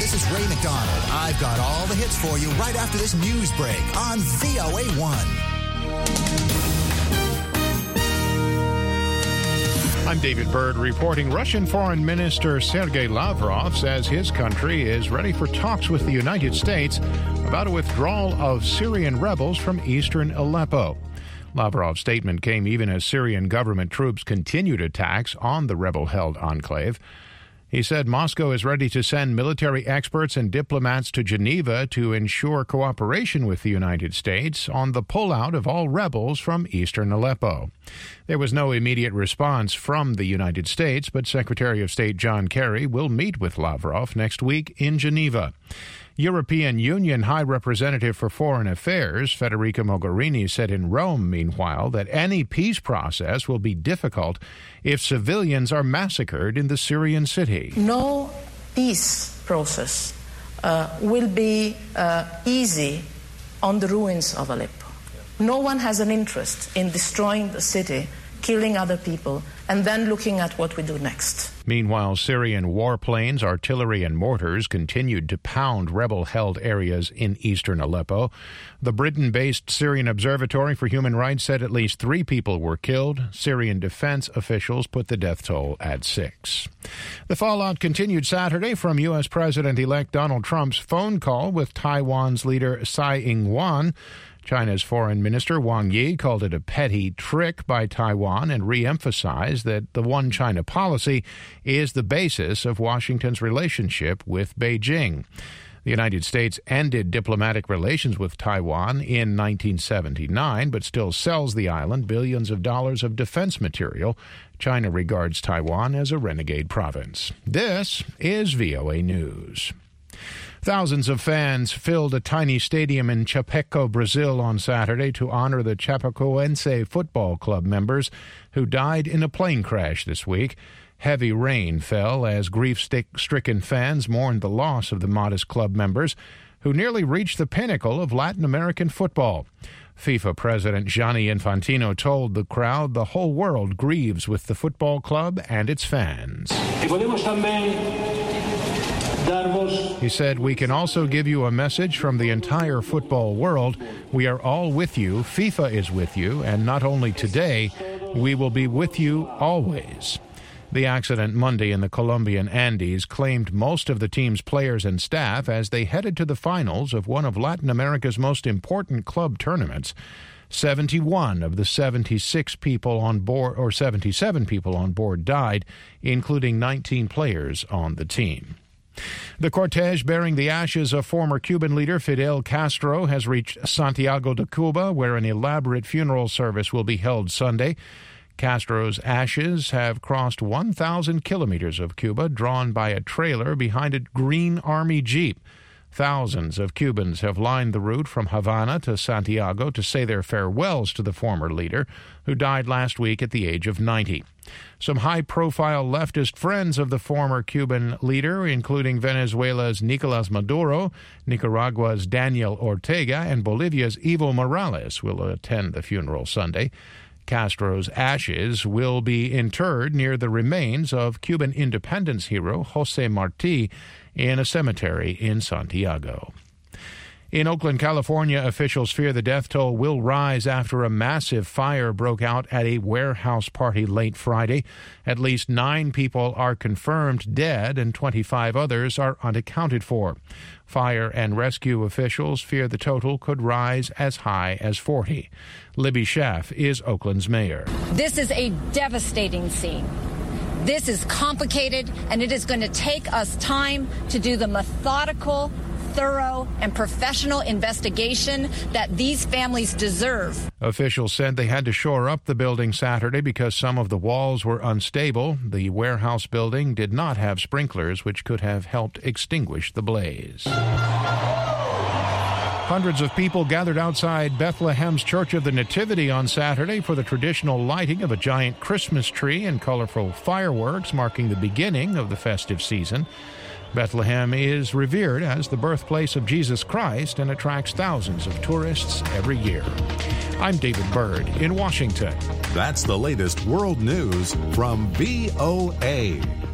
This is Ray McDonald. I've got all the hits for you right after this news break on VOA1. I'm David Byrd reporting. Russian Foreign Minister Sergei Lavrov says his country is ready for talks with the United States about a withdrawal of Syrian rebels from eastern Aleppo. Lavrov's statement came even as Syrian government troops continued attacks on the rebel-held enclave. He said Moscow is ready to send military experts and diplomats to Geneva to ensure cooperation with the United States on the pullout of all rebels from eastern Aleppo. There was no immediate response from the United States, but Secretary of State John Kerry will meet with Lavrov next week in Geneva. European Union High Representative for Foreign Affairs Federica Mogherini said in Rome, meanwhile, that any peace process will be difficult if civilians are massacred in the Syrian city. No peace process will be easy on the ruins of Aleppo. No one has an interest in destroying the city, killing other people, and then looking at what we do next. Meanwhile, Syrian warplanes, artillery, and mortars continued to pound rebel-held areas in eastern Aleppo. The Britain-based Syrian Observatory for Human Rights said at least 3 people were killed. Syrian defense officials put the death toll at 6. The fallout continued Saturday from U.S. President-elect Donald Trump's phone call with Taiwan's leader Tsai Ing-wen. China's Foreign Minister Wang Yi called it a petty trick by Taiwan and re-emphasized that the One China policy is the basis of Washington's relationship with Beijing. The United States ended diplomatic relations with Taiwan in 1979, but still sells the island billions of dollars of defense material. China regards Taiwan as a renegade province. This is VOA News. Thousands of fans filled a tiny stadium in Chapecó, Brazil on Saturday to honor the Chapecoense Football Club members who died in a plane crash this week. Heavy rain fell as grief-stricken fans mourned the loss of the modest club members who nearly reached the pinnacle of Latin American football. FIFA President Gianni Infantino told the crowd the whole world grieves with the football club and its fans. He said, "We can also give you a message from the entire football world. We are all with you. FIFA is with you. And not only today, we will be with you always." The accident Monday in the Colombian Andes claimed most of the team's players and staff as they headed to the finals of one of Latin America's most important club tournaments. 71 of the 76 people on board, or 77 people on board, died, including 19 players on the team. The cortege bearing the ashes of former Cuban leader Fidel Castro has reached Santiago de Cuba, where an elaborate funeral service will be held Sunday. Castro's ashes have crossed 1,000 kilometers of Cuba, drawn by a trailer behind a green army jeep. Thousands of Cubans have lined the route from Havana to Santiago to say their farewells to the former leader, who died last week at the age of 90. Some high-profile leftist friends of the former Cuban leader, including Venezuela's Nicolás Maduro, Nicaragua's Daniel Ortega, and Bolivia's Evo Morales, will attend the funeral Sunday. Castro's ashes will be interred near the remains of Cuban independence hero José Martí in a cemetery in Santiago. In Oakland, California, officials fear the death toll will rise after a massive fire broke out at a warehouse party late Friday. At least 9 people are confirmed dead and 25 others are unaccounted for. Fire and rescue officials fear the total could rise as high as 40. Libby Schaff is Oakland's mayor. This is a devastating scene. This is complicated, and it is going to take us time to do the methodical, thorough, and professional investigation that these families deserve. Officials said they had to shore up the building Saturday because some of the walls were unstable. The warehouse building did not have sprinklers, which could have helped extinguish the blaze. Hundreds of people gathered outside Bethlehem's Church of the Nativity on Saturday for the traditional lighting of a giant Christmas tree and colorful fireworks marking the beginning of the festive season. Bethlehem is revered as the birthplace of Jesus Christ and attracts thousands of tourists every year. I'm David Byrd in Washington. That's the latest world news from VOA.